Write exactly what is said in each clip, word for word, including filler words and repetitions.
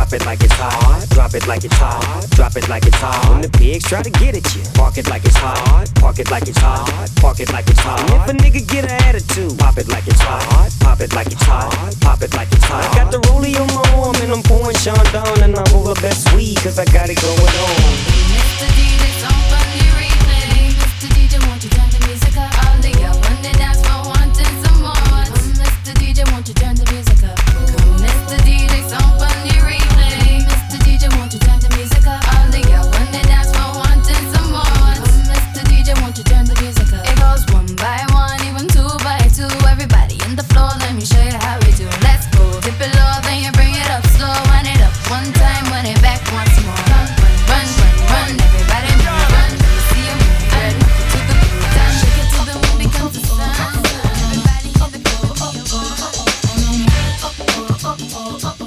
Drop it like it's hot, drop it like it's hot, drop it like it's hot. When the pigs try to get at you, park it like it's hot, park it like it's hot, park it like it's hot. And if a nigga get an attitude, pop it like it's hot, pop it like it's hot, pop it like it's hot. I got the rollie on my arm and I'm pouring Sean down and I roll up that sweet cause I got it going on. Mister D J, somebody replay. Mister D J, won't you turn the music up? All the girls on the dance floor wanting some more. Mister D J, won't you turn the music up? Come, Mister D J, somebody replay. Mister D J, won't you turn the music up? All the girls on the dance floor wanting some more. Mister D J, won't you turn the music up? It goes one by one, even two by two. Everybody in the floor, let me show you how we do. Let's go, dip it low, then you bring it up slow. Wind it up one time, wind it back once more. Run, run, run, run, everybody move, run. Let me see you move, run to the groove, time. Shake it till the moon becomes the sun. Everybody in the groove, oh, oh, oh, oh, oh, oh, oh, oh,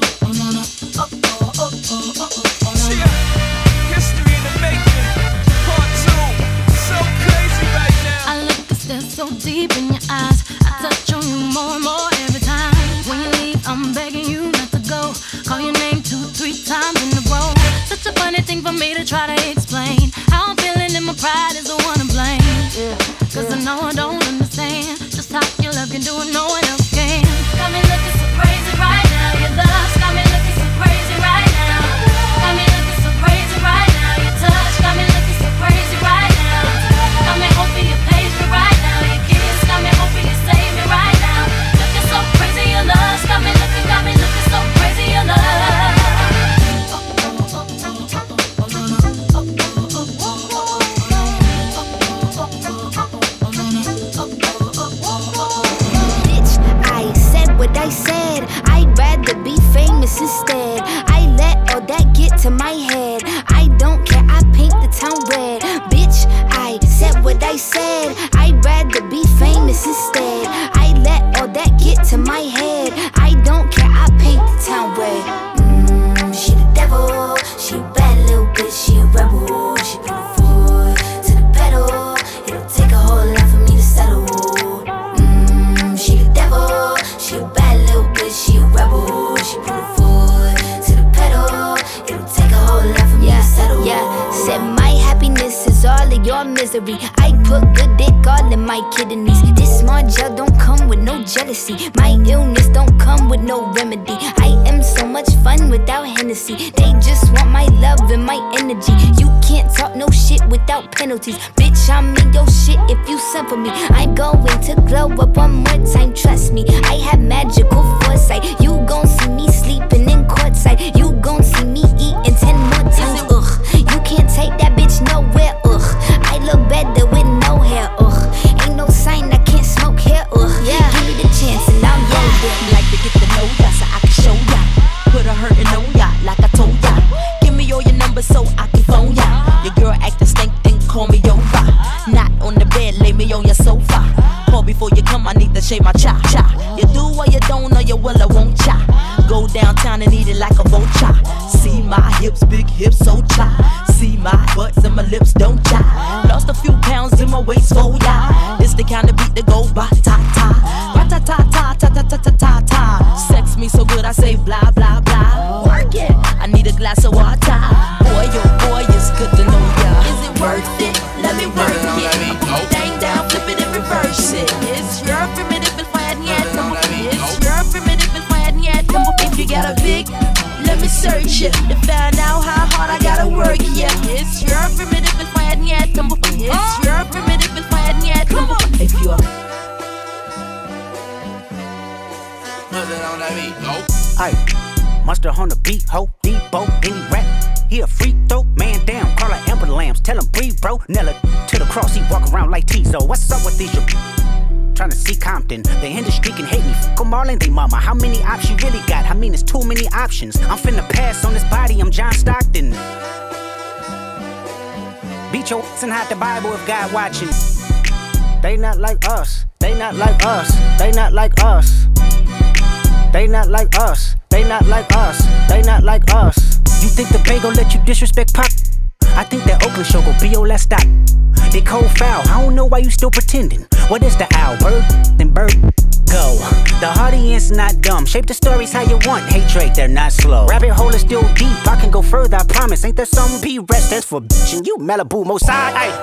History in the making, part two. So crazy right now. I look and stare so deep in your eyes. I touch on you more and more every time. When you leave, I'm begging you not to go. Call your name two, three times in a row. Such a funny thing for me to try to explain. How I'm feeling and my pride is the one to blame. Yeah, cause I know I don't understand just how your love can do it, no one else can. Got me looking so crazy right now. Your love's got me looking so crazy right now. Got me looking so crazy right now. Your touch got me looking so crazy right now. Got me hoping you page me right now. Your kiss got me hoping you save me right now. Looking so crazy, your love's got me looking, got me looking so crazy, your love. Bitch, I said what I said. I'd rather be famous instead. I let all that get to my head. I don't care, I paint the town red. Bitch, I said what I said. I'd rather be famous instead. I let all that get to my head. I don't care, I paint the town red. Mmm, she the devil. She a bad little bitch, she a rebel. She beautiful to the pedal. It'll take a whole lot for me to settle. Mmm, she the devil. She a bad little bitch, she a rebel. She beautiful to the pedal. It'll take a whole lot for me Yeah, to settle. yeah, said my happiness is all of your misery. I put good dick all in my kidneys. This small gel don't come with no jealousy. My illness don't come with no remedy. I am so much fun without Hennessy. They just want my love and my energy. You can't talk no shit without penalties. Bitch, I'm in your shit if you send for me. I'm going to glow up one more time, trust me. I have magical foresight. You gon' see me sleeping in courtside. You gon' see me eating ten more times. Ugh, you can't take that bitch nowhere. Ugh, I look better with no hair. Ugh, ain't no sign I can't smoke here. Ugh, yeah, give me the chance and I'll go there. Like to get to know ya so I can show ya. Put a hurtin' on ya like I told ya. Give me all your numbers so I can phone ya. Your girl actin' stink, then call me over. Not on the bed, lay me on your sofa. Call before you come, I need to shave my cha cha. You do or you don't, or you will or won't cha. Go downtown and eat it like a vulture. See my hips, big hips, so cha. See my butts and my lips, don't cha. Lost a few pounds in my waist, oh yeah. This the kind of beat that goes ba ta ta, ba ta ta ta ta ta ta ta ta ta. Sex me so good I say blah blah blah. Work it, I need a glass of water. Boy, oh boy, it's good to know ya. Is it worth it? Let me work it. Put thing down, flip it and reverse it. It's your primitive and fire yet. It's your primitive and fire yet. If you got a big, let me search it to find out how hard I gotta work. Yeah, it's your primitive and fire yet. It's your primitive and fire yet. If you're Aye, monster on the beat, ho, Debo, any rap. He a freak throw, man down, call her Amber Lambs, tell him breathe, bro. Nella to the cross, he walk around like Tizo. What's up with these? Tryna see Compton, the industry can hate me. Fuck 'em all and they mama. How many options you really got? I mean, it's too many options. I'm finna pass on this body, I'm John Stockton. Beat your ass and hide the Bible if God watching. They not like us, they not like us, they not like us. They not like us, they not like us, they not like us. You think the Bay gon' let you disrespect Pop? I think that Oakland show gon' be your last stop. They cold foul, I don't know why you still pretending. What is the owl? Bird? Then bird go. The harder Opinions not dumb. Shape the stories how you want. Hey Drake, they're not slow. Rabbit hole is still deep. I can go further, I promise. Ain't there some P rest that's for bitch and you Malibu Mosai? Ay.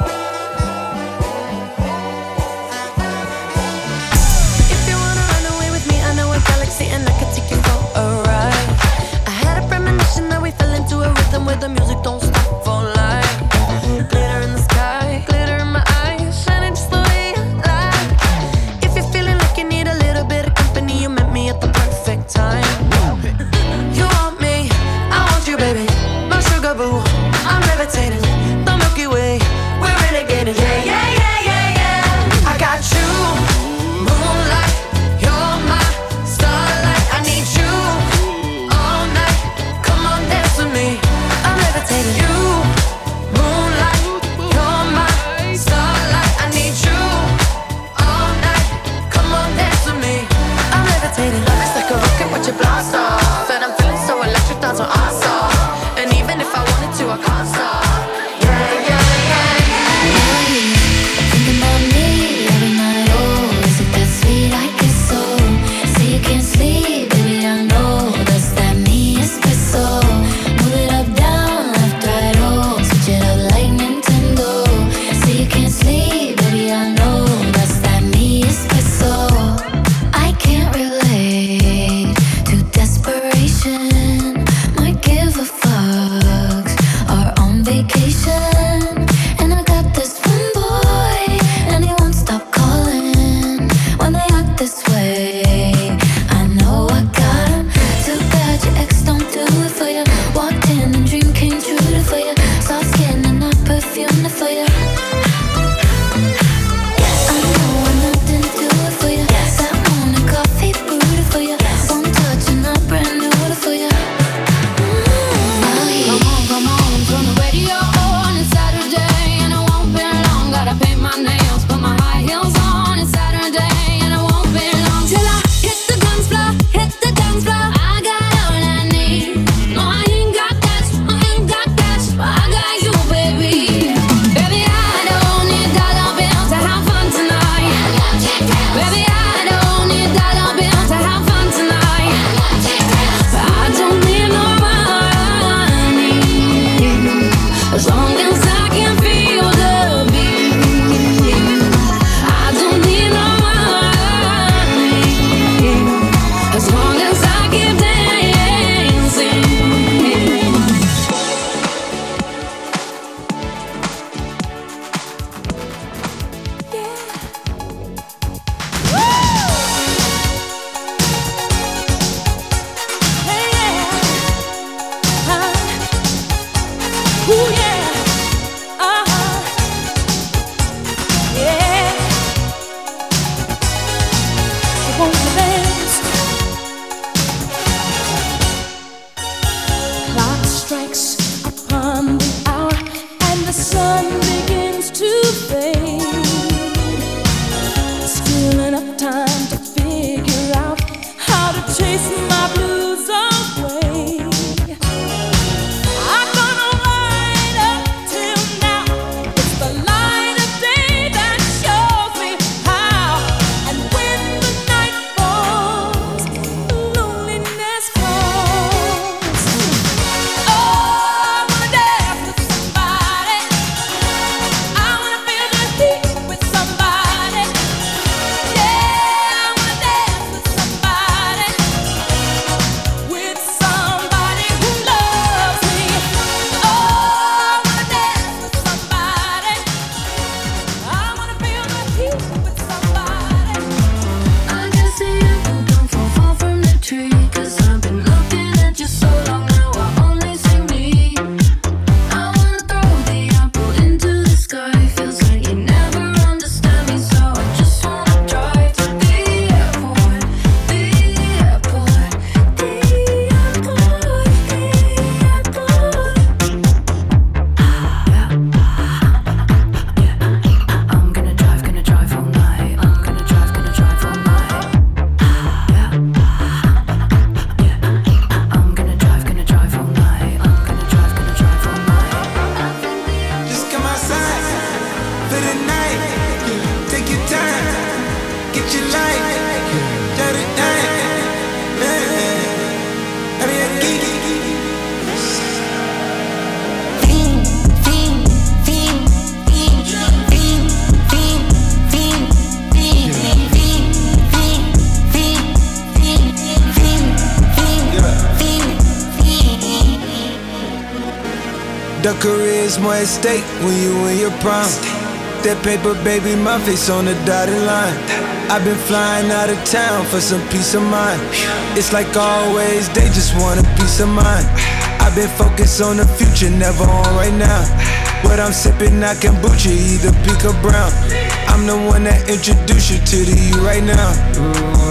If you wanna run away with me, I know a galaxy and I can take you for a ride. I had a premonition that we fell into a rhythm where the music don't stop for life. Glitter in the sky, glitter in my eyes, shining just the way I like. If you're feeling like you need a little bit of company, you met me at the perfect time. You want me, I want you, baby. My sugar boo, I'm levitating. The Milky Way, we're renegading. Yeah, yeah, yeah, yeah, yeah. I got you, moonlight. You're my starlight. I need you all night. Come on, dance with me. I'm levitating. You, moonlight. You're my starlight. I need you all night. Come on, dance with me. I'm levitating. Love is like a rocket, watch it blast off. And I'm feeling so electric, that's what I saw. And even if I wanted to, I can't stop. Yeah, yeah, yeah, yeah. Thinking about me every night, oh, is it that sweet? I guess so. Say you can't sleep, baby, I know that's that me espresso. Move it up, down, left, right, oh, switch it up like Nintendo. Say you can't sleep, baby, I know that's that me espresso. I can't relate to desperation. Might give a fucks. Are on vacation, and I got this one boy, and he won't stop calling when they act this way. I know I got him. Too bad your ex don't do it for you. Walked in and dream came true for you. Soft skin and not perfume for you. I know I'm nothing to it for you. Sat on a coffee brewed for you. One touch and not brand new for you. Come on, come on, turn the radio on. It's Saturday and it won't be long. Gotta paint my nails, put my high heels on. It's Saturday and it won't be long till I hit the dance floor, hit the dance floor. I got all I need. No, I ain't got cash, I ain't got cash, but I got you, baby. Baby, I don't need dollar bills to have fun tonight. Baby, I don't need dollar bills to have fun tonight. But I don't need no money as long as I can feel the beat. I don't need no money as long as I keep dancing. Clock strikes upon the hour and the sun begins to fade. Still enough time to figure out how to chase my blues away. I'm gonna ride up till now. It's the light of day that shows me how. And when the night falls, loneliness falls. Oh, I wanna dance with somebody. I wanna feel the heat with somebody. Yeah, I wanna dance with somebody. With somebody who loves me. Oh, I wanna dance with somebody. I wanna feel the heat with somebody. I can see you don't fall far from the tree. Cause I've been looking at you so long now I only see me. I wanna throw the apple into the sky. Feels like you never understand me. So I just wanna drive to the airport. The airport. The airport. The airport. I'm gonna drive, gonna drive all night. I'm gonna drive, gonna drive all night. I'm gonna drive, gonna drive all night. I'm gonna drive, gonna drive all night. Just come outside for the night. Take your time, get your life, shut it down. Your career is more at stake when you in your prime. That paper, baby, my face on the dotted line. I've been flying out of town for some peace of mind. It's like always, they just want a peace of mind. I've been focused on the future, never on right now. What I'm sipping, I kombucha, either pink or brown. I'm the one that introduced you to the you right now.